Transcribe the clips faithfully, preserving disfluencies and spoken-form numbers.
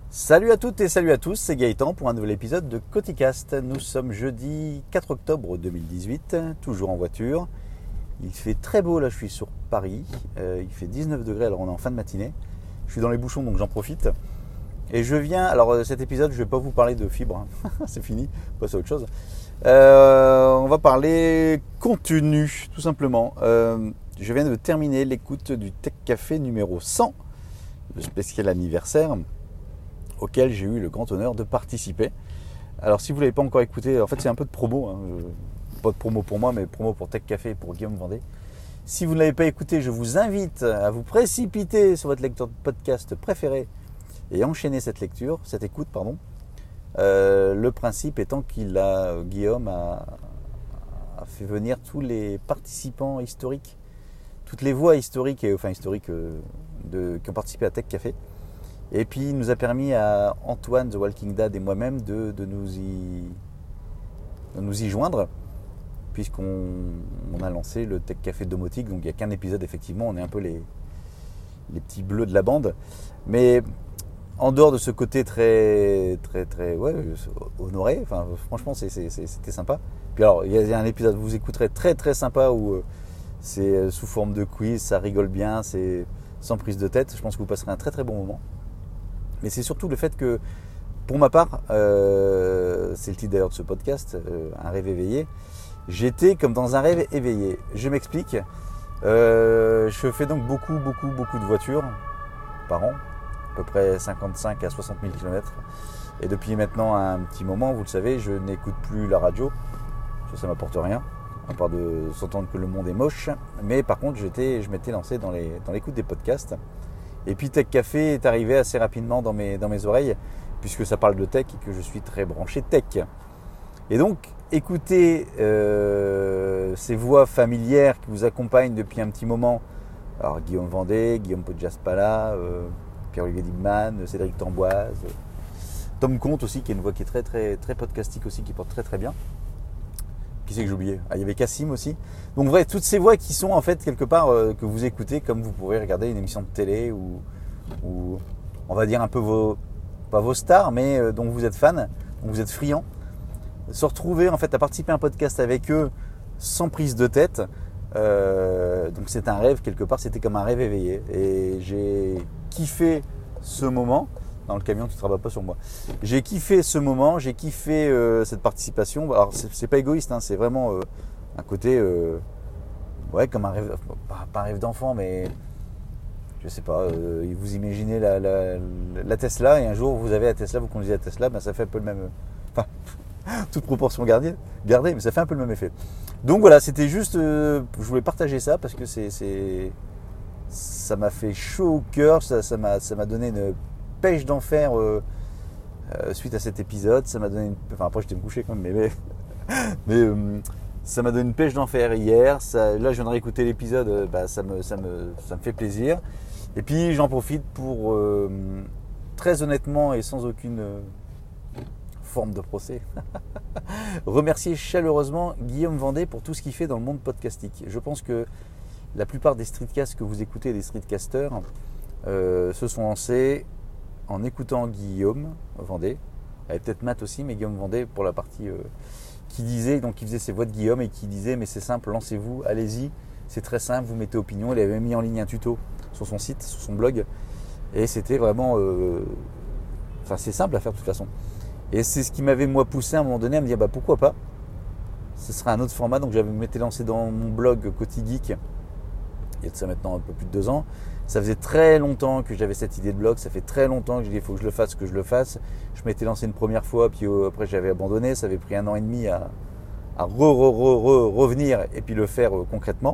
Salut à toutes et salut à tous, c'est Gaëtan pour un nouvel épisode de Coticast. Nous sommes jeudi quatre octobre deux mille dix-huit, toujours en voiture. Il fait très beau, là je suis sur Paris, euh, il fait dix-neuf degrés, alors on est en fin de matinée. Je suis dans les bouchons donc j'en profite. Et je viens, alors cet épisode je ne vais pas vous parler de fibres, hein. C'est fini, on passe à autre chose. Euh, on va parler contenu, tout simplement. Euh, je viens de terminer l'écoute du Tech Café numéro cent, le spécial anniversaire, auquel j'ai eu le grand honneur de participer. Alors si vous ne l'avez pas encore écouté, en fait c'est un peu de promo, hein. Pas de promo pour moi, mais promo pour Tech Café et pour Guillaume Vendée. Si vous ne l'avez pas écouté, je vous invite à vous précipiter sur votre lecteur de podcast préféré et enchaîner cette lecture, cette écoute, pardon. Euh, le principe étant qu'il a, Guillaume a, a fait venir tous les participants historiques, toutes les voix historiques, et, enfin historiques euh, de, qui ont participé à Tech Café. Et puis il nous a permis à Antoine, The Walking Dad et moi-même de, de, nous, y, de nous y joindre, puisqu'on on a lancé le Tech Café domotique. Donc il n'y a qu'un épisode, effectivement, on est un peu les, les petits bleus de la bande. Mais en dehors de ce côté très, très, très ouais, honoré, enfin, franchement c'est, c'est, c'est, c'était sympa. Puis alors il y a un épisode, vous écouterez, très très sympa, où euh, c'est sous forme de quiz, ça rigole bien, c'est sans prise de tête. Je pense que vous passerez un très très bon moment. Mais c'est surtout le fait que, pour ma part, euh, c'est le titre d'ailleurs de ce podcast, euh, un rêve éveillé, j'étais comme dans un rêve éveillé. Je m'explique. Euh, je fais donc beaucoup, beaucoup, beaucoup de voitures par an, à peu près cinquante-cinq à soixante mille kilomètres. Et depuis maintenant un petit moment, vous le savez, je n'écoute plus la radio. Ça ne m'apporte rien, à part de s'entendre que le monde est moche. Mais par contre, j'étais, je m'étais lancé dans, les, dans l'écoute des podcasts. Et puis Tech Café est arrivé assez rapidement dans mes, dans mes oreilles, puisque ça parle de tech et que je suis très branché tech. Et donc, écoutez euh, ces voix familières qui vous accompagnent depuis un petit moment. Alors Guillaume Vendée, Guillaume Podjaspala, euh, Pierre-Olivier Digman, Cédric Tamboise, Tom Comte aussi, qui est une voix qui est très, très, très podcastique aussi, qui porte très très bien. Qui c'est que j'ai oublié ? Ah, il y avait Cassim aussi. Donc vrai, toutes ces voix qui sont en fait quelque part euh, que vous écoutez comme vous pourrez regarder une émission de télé ou, ou on va dire un peu vos, pas vos stars, mais euh, dont vous êtes fan, dont vous êtes friand. Se retrouver en fait à participer à un podcast avec eux sans prise de tête, euh, donc c'est un rêve quelque part, c'était comme un rêve éveillé. Et j'ai kiffé ce moment. Dans le camion, tu ne travailles pas sur moi. J'ai kiffé ce moment, j'ai kiffé euh, cette participation. Alors, c'est, c'est pas égoïste, hein, c'est vraiment euh, un côté, euh, ouais, comme un rêve, pas, pas un rêve d'enfant, mais je sais pas. Euh, vous imaginez la, la, la Tesla, et un jour vous avez la Tesla, vous conduisez la Tesla, ben ça fait un peu le même. Enfin, toute proportion gardée, gardée, mais ça fait un peu le même effet. Donc voilà, c'était juste, euh, je voulais partager ça parce que c'est, c'est ça m'a fait chaud au cœur, ça, ça m'a, ça m'a donné une pêche d'enfer euh, euh, suite à cet épisode. Ça m'a donné une... enfin après j'étais me coucher quand même, mais, mais euh, ça m'a donné une pêche d'enfer hier. Ça, là je viens de réécouter l'épisode, euh, bah, ça, me, ça, me, ça me fait plaisir. Et puis j'en profite pour euh, très honnêtement et sans aucune euh, forme de procès remercier chaleureusement Guillaume Vendée pour tout ce qu'il fait dans le monde podcastique. Je pense que la plupart des streetcasts que vous écoutez, des streetcasters, euh, se sont lancés en écoutant Guillaume Vendée, il y avait peut-être Matt aussi, mais Guillaume Vendée pour la partie euh, qui disait, donc qui faisait ses voix de Guillaume et qui disait mais c'est simple, lancez-vous, allez-y, c'est très simple, vous mettez opinion. Il avait mis en ligne un tuto sur son site, sur son blog, et c'était vraiment, euh, enfin c'est simple à faire de toute façon. Et c'est ce qui m'avait moi poussé à un moment donné à me dire bah pourquoi pas, ce serait un autre format. Donc j'avais m'étais lancé dans mon blog Cotigeek, il y a de ça maintenant un peu plus de deux ans. Ça faisait très longtemps que j'avais cette idée de blog, ça fait très longtemps que j'ai dit il faut que je le fasse, que je le fasse. Je m'étais lancé une première fois, puis après j'avais abandonné, ça avait pris un an et demi à, à re, re, re, re, revenir et puis le faire euh, concrètement.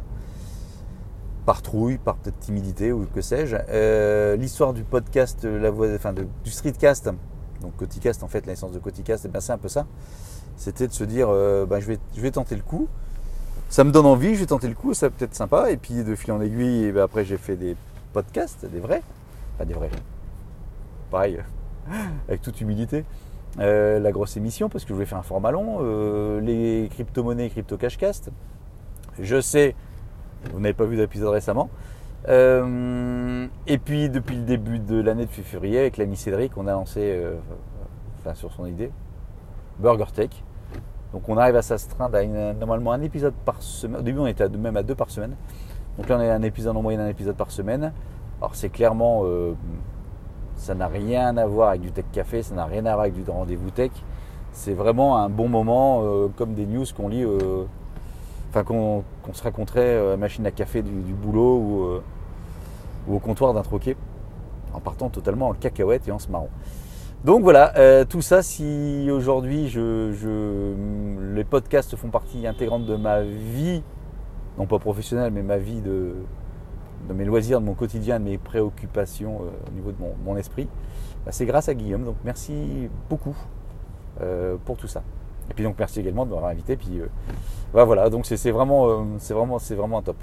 Par trouille, par peut-être timidité ou que sais-je. Euh, l'histoire du podcast, la voix, enfin de, du streetcast, donc Coticast en fait, la licence de Coticast, et ben c'est un peu ça. C'était de se dire euh, ben, je, vais, je vais tenter le coup. Ça me donne envie, je vais tenter le coup, ça peut être sympa. Et puis de fil en aiguille, et ben après j'ai fait des podcasts, des vrais, pas des vrais, pareil, avec toute humilité, euh, la grosse émission, parce que je voulais faire un format long, euh, les crypto-monnaies, crypto-cashcast, je sais, vous n'avez pas vu d'épisode récemment, Euh, et puis depuis le début de l'année de février, avec l'ami Cédric, on a lancé, euh, enfin sur son idée, Burger Tech. Donc on arrive à s'astreindre à une, normalement un épisode par semaine. Au début on était à, même à deux par semaine. Donc là on est à un épisode en moyenne, un épisode par semaine. Alors c'est clairement, euh, ça n'a rien à voir avec du Tech Café, ça n'a rien à voir avec du rendez-vous tech. C'est vraiment un bon moment, euh, comme des news qu'on lit, euh, enfin qu'on, qu'on se raconterait à la machine à café du, du boulot ou, euh, ou au comptoir d'un troquet, en partant totalement en cacahuète et en se marrant. Donc voilà, euh, tout ça, si aujourd'hui je, je, les podcasts font partie intégrante de ma vie, non pas professionnelle, mais ma vie de, de mes loisirs, de mon quotidien, de mes préoccupations euh, au niveau de mon, mon esprit, bah, c'est grâce à Guillaume. Donc merci beaucoup euh, pour tout ça. Et puis donc merci également de m'avoir invité. Puis euh, bah, voilà, donc c'est, c'est vraiment, euh, c'est vraiment, c'est vraiment un top.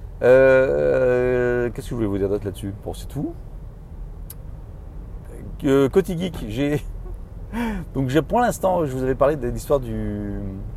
Euh, qu'est-ce que je voulais vous dire d'autre là-dessus? Bon, c'est tout. Euh, Côté Geek, j'ai donc j'ai pour l'instant, je vous avais parlé de l'histoire du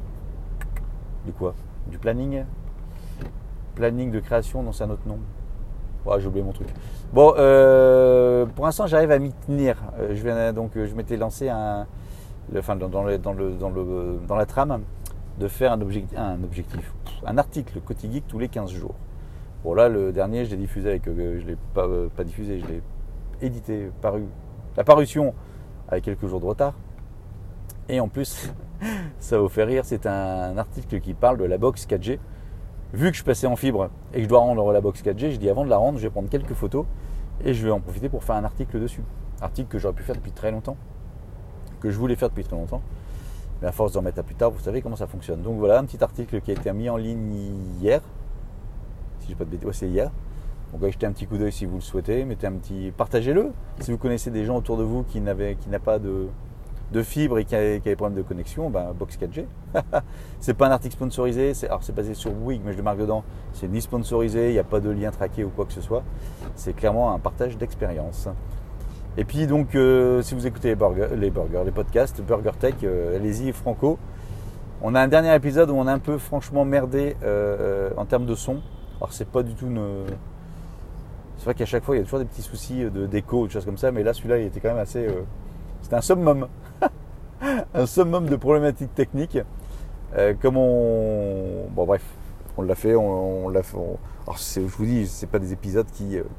du quoi, du planning, planning de création, non c'est un autre nom. Ouais, j'ai oublié mon truc. Bon, euh, pour l'instant, j'arrive à m'y tenir. Euh, je viens donc, je m'étais lancé un, le, enfin dans, dans, le, dans le dans le dans la trame de faire un objectif, un objectif, un article Côté Geek tous les quinze jours. Bon là, le dernier, je l'ai diffusé avec, euh, je l'ai pas euh, pas diffusé, je l'ai édité, paru. La parution avec quelques jours de retard. Et en plus, ça vous fait rire, c'est un article qui parle de la box quatre G. Vu que je passais en fibre et que je dois rendre la box quatre G, je dis avant de la rendre, je vais prendre quelques photos et je vais en profiter pour faire un article dessus. Article que j'aurais pu faire depuis très longtemps, que je voulais faire depuis très longtemps. Mais à force d'en mettre à plus tard, vous savez comment ça fonctionne. Donc voilà, un petit article qui a été mis en ligne hier. Si j'ai pas de bêtises, ouais, c'est hier. Donc jetez un petit coup d'œil si vous le souhaitez, mettez un petit, partagez-le. Si vous connaissez des gens autour de vous qui n'avaient, qui n'a pas de, de fibre et qui avaient, qui avaient des problèmes de connexion, ben box quatre G. C'est pas un article sponsorisé, c'est, alors c'est basé sur Bouygues, mais je le marque dedans. C'est ni sponsorisé, il n'y a pas de lien traqué ou quoi que ce soit. C'est clairement un partage d'expérience. Et puis donc, euh, si vous écoutez les burgers, les, burgers, les podcasts, Burger Tech, euh, allez-y franco. On a un dernier épisode où on a un peu franchement merdé euh, en termes de son. Alors c'est pas du tout une... C'est vrai qu'à chaque fois, il y a toujours des petits soucis de, d'écho ou de choses comme ça, mais là, celui-là, il était quand même assez... Euh, c'était un summum. un summum de problématiques techniques. Euh, comme on... Bon, bref, on l'a fait, on, on l'a fait... On... Alors, c'est, je vous dis, c'est pas des épisodes qui, euh,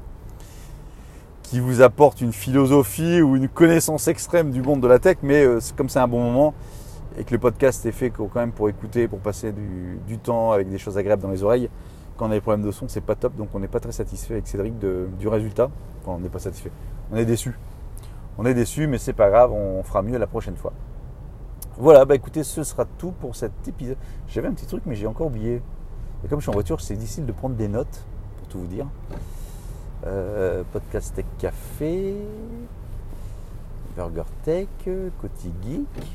qui vous apportent une philosophie ou une connaissance extrême du monde de la tech, mais euh, c'est, comme c'est un bon moment, et que le podcast est fait quand même pour écouter, pour passer du, du temps avec des choses agréables dans les oreilles, quand on a des problèmes de son, c'est pas top, donc on n'est pas très satisfait avec Cédric de, du résultat. Enfin, on n'est pas satisfait, on est déçu. On est déçu, mais c'est pas grave, on fera mieux la prochaine fois. Voilà, bah écoutez, ce sera tout pour cet épisode. J'avais un petit truc, mais j'ai encore oublié. Et comme je suis en voiture, c'est difficile de prendre des notes, pour tout vous dire. Euh, podcast Tech Café, Burger Tech, Côté Geek.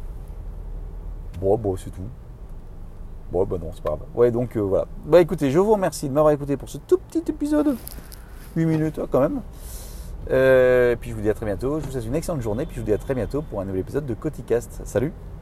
Bon, bon, c'est tout. Bon, bah non, c'est pas grave. Ouais, donc euh, voilà. Bah écoutez, je vous remercie de m'avoir écouté pour ce tout petit épisode. huit minutes, hein, quand même. Euh, et puis je vous dis à très bientôt. Je vous souhaite une excellente journée. Puis je vous dis à très bientôt pour un nouvel épisode de Coticast. Salut!